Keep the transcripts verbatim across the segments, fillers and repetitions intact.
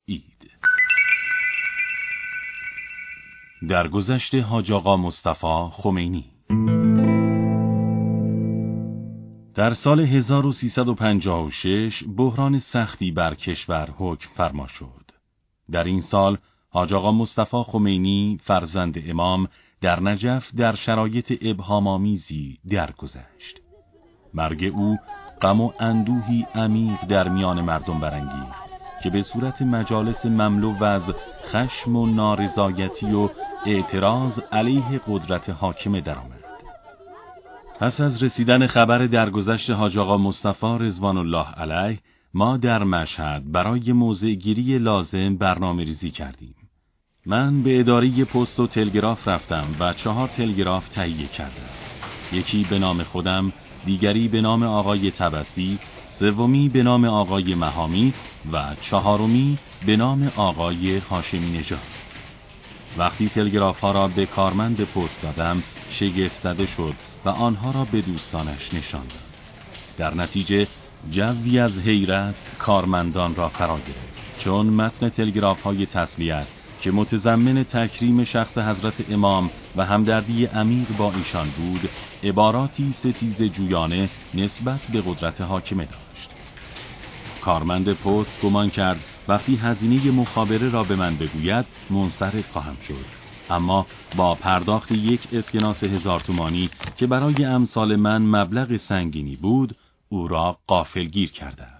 اید. درگذشت حاج آقا مصطفی خمینی. در سال هزار و سیصد و پنجاه و شش بحران سختی بر کشور حکم فرما شد. در این سال حاج آقا مصطفی خمینی فرزند امام در نجف در شرایط ابهام‌آمیزی درگذشت. مرگ او غم و اندوهی عمیق در میان مردم برانگیخت که به صورت مجالس مملو از خشم و نارضایتی و اعتراض علیه قدرت حاکمه درآمد. پس از رسیدن خبر درگذشت حاج آقا مصطفی رضوان الله علیه، ما در مشهد برای موضع گیری لازم برنامه ریزی کردیم. من به اداره پست و تلگراف رفتم و چهار تلگراف تهیه کردم. یکی به نام خودم، دیگری به نام آقای طبسی، سومی به نام آقای مهامی و چهارمی به نام آقای هاشمی نژاد. وقتی تلگراف ها را به کارمند پست دادم، شگفت زده شد و آنها را به دوستانش نشان داد. در نتیجه جوی از حیرت کارمندان را فرا گرفت، چون متن تلگراف های تسلیت که متضمن تکریم شخص حضرت امام و همدردی عمیق با ایشان بود، عباراتی ستیز جویانه نسبت به قدرت حاکمه داشت. کارمند پست گمان کرد وقتی هزینه مخابره را به من بگوید منصرف خواهم شد، اما با پرداخت یک اسکناس هزار تومانی که برای امثال من مبلغ سنگینی بود، او را غافلگیر کردم.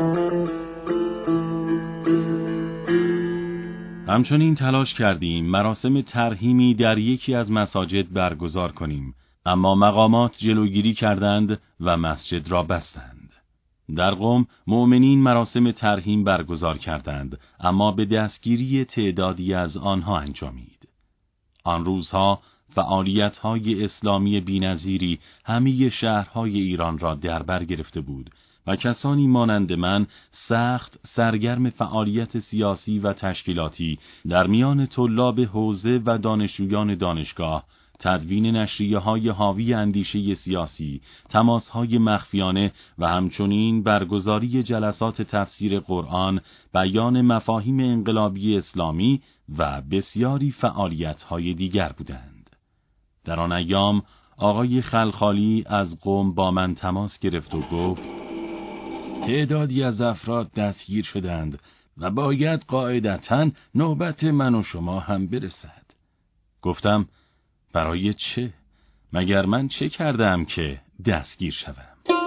همچنین تلاش کردیم مراسم ترحیمی در یکی از مساجد برگزار کنیم، اما مقامات جلوگیری کردند و مسجد را بستند. در قم مؤمنین مراسم ترحیم برگزار کردند، اما به دستگیری تعدادی از آنها انجامید. آن روزها فعالیت‌های اسلامی بی‌نظیری همه شهرهای ایران را در بر گرفته بود و کسانی مانند من سخت سرگرم فعالیت سیاسی و تشکیلاتی در میان طلاب حوزه و دانشجویان دانشگاه، تدوین نشریه‌های حاوی اندیشه سیاسی، تماس‌های مخفیانه و همچنین برگزاری جلسات تفسیر قرآن، بیان مفاهیم انقلابی اسلامی و بسیاری فعالیت‌های دیگر بودند. در آن ایام آقای خلخالی از قم با من تماس گرفت و گفت تعدادی از افراد دستگیر شدند و باید قاعدتاً نوبت من و شما هم برسد. گفتم برای چه؟ مگر من چه کردم که دستگیر شوم؟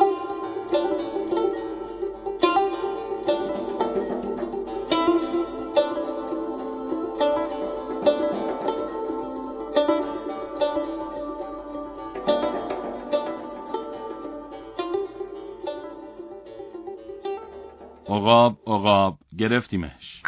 عقاب عقاب گرفتیمش.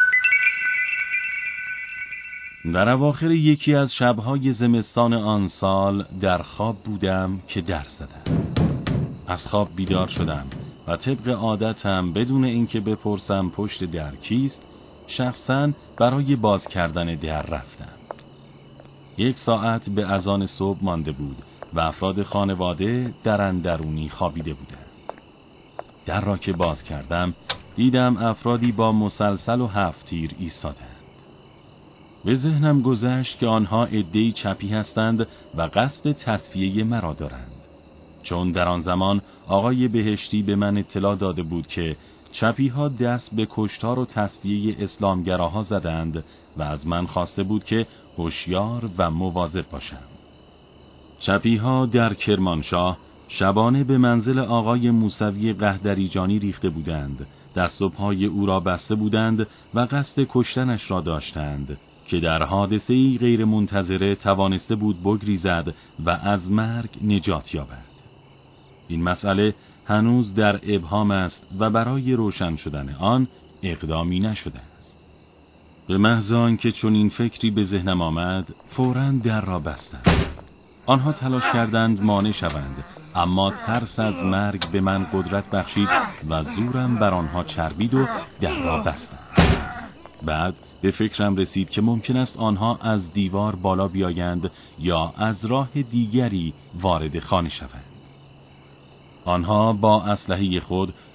در اواخر یکی از شبهای زمستان آن سال در خواب بودم که در زدم. از خواب بیدار شدم و طبق عادتم بدون اینکه بپرسم پشت در کیست، شخصاً برای باز کردن در رفتم. یک ساعت به اذان صبح مانده بود و افراد خانواده در اندرونی خوابیده بودند. در را که باز کردم دیدم افرادی با مسلسل و هفت تیر ایستادند. به ذهنم گذشت که آنها عده‌ای چپی هستند و قصد تصفیه مرا دارند، چون در آن زمان آقای بهشتی به من اطلاع داده بود که چپی ها دست به کشتار و تصفیه اسلامگراها زدند و از من خواسته بود که هوشیار و مواظب باشم. چپی ها در کرمانشاه شبانه به منزل آقای موسوی قهدریجانی ریخته بودند، دست و پای او را بسته بودند و قصد کشتنش را داشتند که در حادثه‌ای غیر منتظره توانسته بود بگریزد و از مرگ نجات یابد. این مسئله هنوز در ابهام است و برای روشن شدن آن اقدامی نشده است. به محض آنکه چون این فکری به ذهنم آمد، فوراً در را بستم. آنها تلاش کردند مانع شوند، اما ترس از مرگ به من قدرت بخشید و زورم بر آنها چربید و در را بستم. بعد به فکرم رسید که ممکن است آنها از دیوار بالا بیایند یا از راه دیگری وارد خانه شوند. آنها با اسلحه خود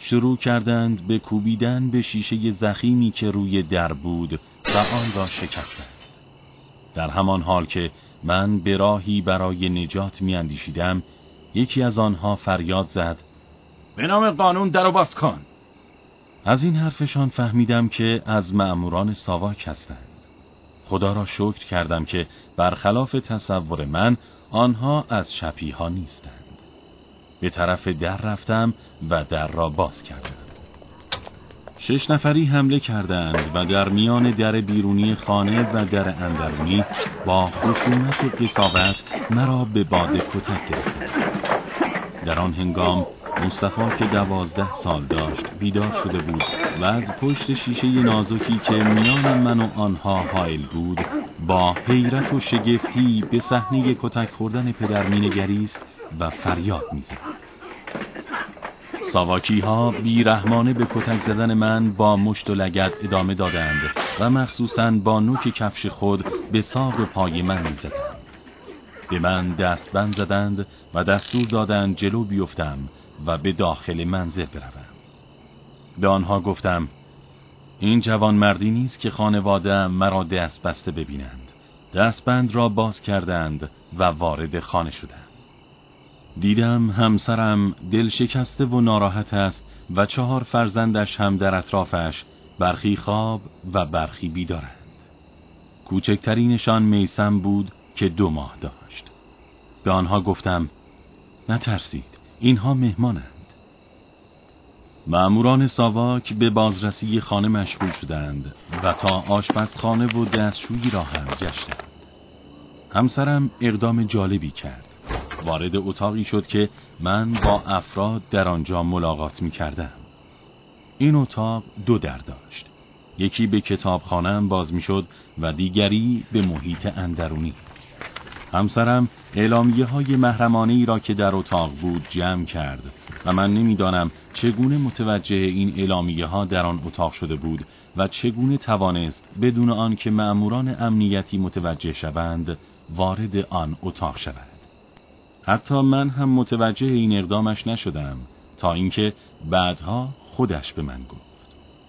شروع کردند به کوبیدن به شیشه ضخیمی که روی در بود و آن را شکستند. در همان حال که من به راهی برای نجات می‌اندیشیدم، یکی از آنها فریاد زد: به نام قانون درو باز کن. از این حرفشان فهمیدم که از مأموران ساواک هستند. خدا را شکر کردم که برخلاف تصور من آنها از شپیها نیستند. به طرف در رفتم و در را باز کردم. شش نفری حمله کردند و در میان در بیرونی خانه و در اندرونی با خشونت و قساوت مرا به باد کتک گرفتند. در آن هنگام مصطفی که دوازده سال داشت بیدار شده بود و از پشت شیشه نازکی که میان من و آنها حائل بود با حیرت و شگفتی به صحنه کتک خوردن پدر مینگریست و فریاد میزد. ساواکی ها بیرحمانه به کتک زدن من با مشت و لگد ادامه دادند و مخصوصاً با نوک کفش خود به ساق پای من میزدند. به من دستبند زدند و دستور دادند جلو بیفتم و به داخل منزل بروم. به آنها گفتم: این جوان مردی نیست که خانواده مرا دست بسته ببینند. دستبند را باز کردند و وارد خانه شدند. دیدم همسرم دل شکسته و ناراحت است و چهار فرزندش هم در اطرافش، برخی خواب و برخی بیدارند. کوچکترینشان میثم بود که دو ماه داشت. به آنها گفتم: نترسید، اینها مهمانند. مأموران ساواک به بازرسی خانه مشغول شدند و تا آشپزخانه و دستشویی را هم گشتند. همسرم اقدام جالبی کرد. وارد اتاقی شد که من با افراد در آنجا ملاقات می کردم. این اتاق دو در داشت. یکی به کتابخانه‌ام باز می شد و دیگری به محیط اندرونی. همسرم اعلامیه های محرمانه‌ای را که در اتاق بود جمع کرد و من نمیدانم چگونه متوجه این اعلامیه ها در آن اتاق شده بود و چگونه توانست بدون آن که مأموران امنیتی متوجه شوند وارد آن اتاق شود. حتی من هم متوجه این اقدامش نشدم تا اینکه بعدها خودش به من گفت.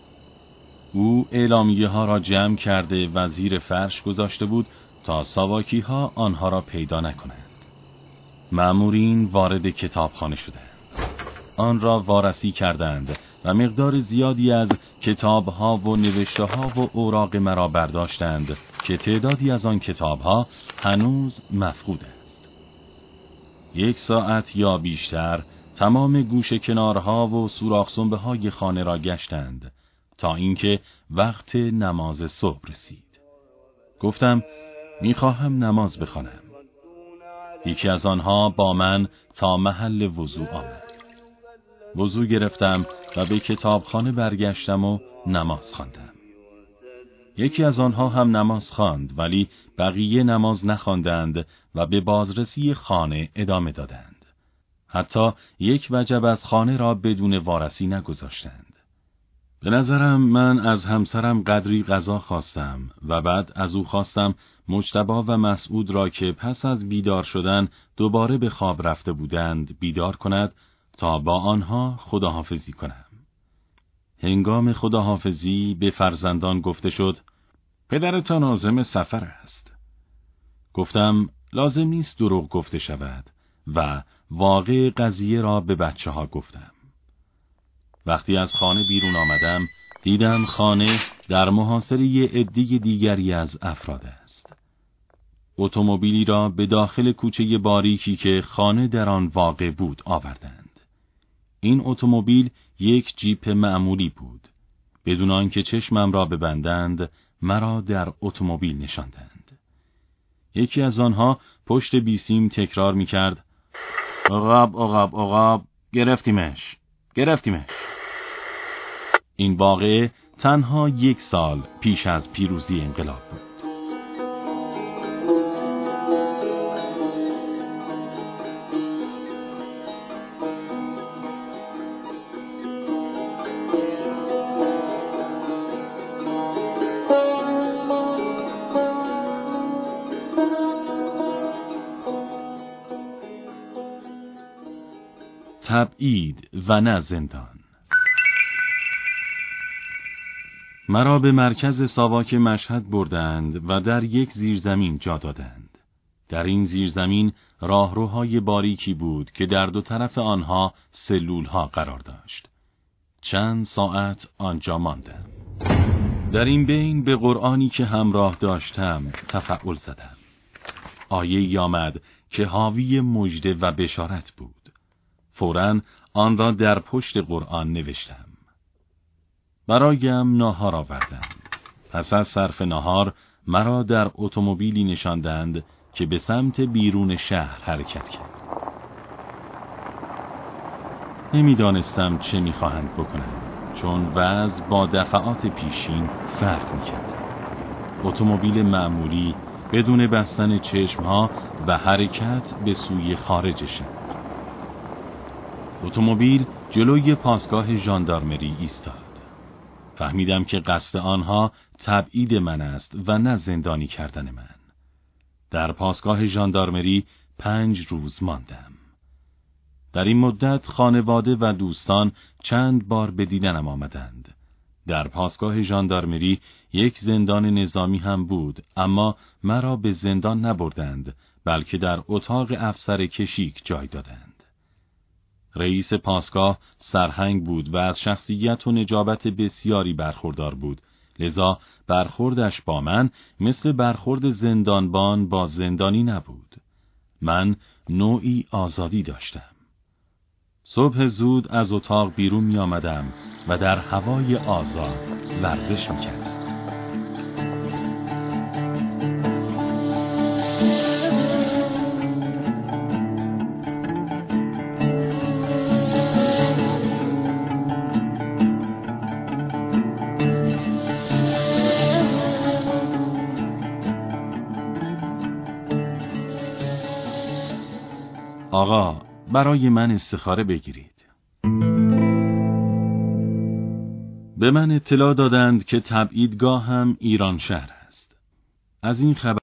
او اعلامیه ها را جمع کرده و زیر فرش گذاشته بود تا ساواکی ها آنها را پیدا نکنند. مأمورین وارد کتابخانه شدند. آن را وارسی کردند و مقدار زیادی از کتاب ها و نوشته ها و اوراق مرا برداشتند که تعدادی از آن کتاب ها هنوز مفقود است. یک ساعت یا بیشتر تمام گوشه کنارها و سوراخ سنبه های خانه را گشتند تا اینکه وقت نماز صبح رسید. گفتم: میخواهم نماز بخوانم. یکی از آنها با من تا محل وضوع آمد. وضوع گرفتم و به کتابخانه برگشتم و نماز خواندم. یکی از آنها هم نماز خواند ولی بقیه نماز نخواندند و به بازرسی خانه ادامه دادند. حتی یک وجب از خانه را بدون وارسی نگذاشتند. به نظرم من از همسرم قدری غذا خواستم و بعد از او خواستم مجتبی و مسعود را که پس از بیدار شدن دوباره به خواب رفته بودند بیدار کند تا با آنها خداحافظی کنم. هنگام خداحافظی به فرزندان گفته شد: پدرتان عازم سفر است. گفتم لازم نیست دروغ گفته شود و واقع قضیه را به بچه ها گفتم. وقتی از خانه بیرون آمدم دیدم خانه در محاصره عده دیگری از افراد است. اتومبیلی را به داخل کوچه باریکی که خانه در آن واقع بود آوردند. این اتومبیل یک جیپ معمولی بود. بدون آنکه چشمم را ببندند مرا در اتومبیل نشاندند. یکی از آنها پشت بیسیم تکرار می کرد: عقاب عقاب عقاب گرفتیمش گرفتیمش. این واقعه تنها یک سال پیش از پیروزی انقلاب بود. تبعید و نه زندان. مرا به مرکز ساواک مشهد بردند و در یک زیرزمین جا دادند. در این زیرزمین راهروهای باریکی بود که در دو طرف آنها سلولها قرار داشت. چند ساعت آنجا ماندم. در این بین به قرآنی که همراه داشتم تفعل زدم. آیه‌ای آمد که حاوی مژده و بشارت بود. فوراً آن را در پشت قرآن نوشتم. برایم ناهار آوردند. پس از صرف ناهار مرا در اتومبیلی نشاندند که به سمت بیرون شهر حرکت کرد. نمیدانستم چه میخواهند بکنند، چون وضع با دفعات پیشین فرق میکرد. اتومبیل معمولی بدون بستن چشمها و حرکت به سوی خارج شهر. اتومبیل جلوی پاسگاه ژاندارمری ایستاد. فهمیدم که قصد آنها تبعید من است و نه زندانی کردن من. در پاسگاه ژاندارمری پنج روز ماندم. در این مدت خانواده و دوستان چند بار به دیدنم آمدند. در پاسگاه ژاندارمری یک زندان نظامی هم بود، اما مرا به زندان نبردند، بلکه در اتاق افسر کشیک جای دادند. رئیس پاسگاه سرهنگ بود و از شخصیت و نجابت بسیاری برخوردار بود، لذا برخوردش با من مثل برخورد زندانبان با زندانی نبود. من نوعی آزادی داشتم. صبح زود از اتاق بیرون می آمدم و در هوای آزاد ورزش می کردم. آقا، برای من استخاره بگیرید. به من اطلاع دادند که تبعیدگاه هم ایران شهر است. از این خبر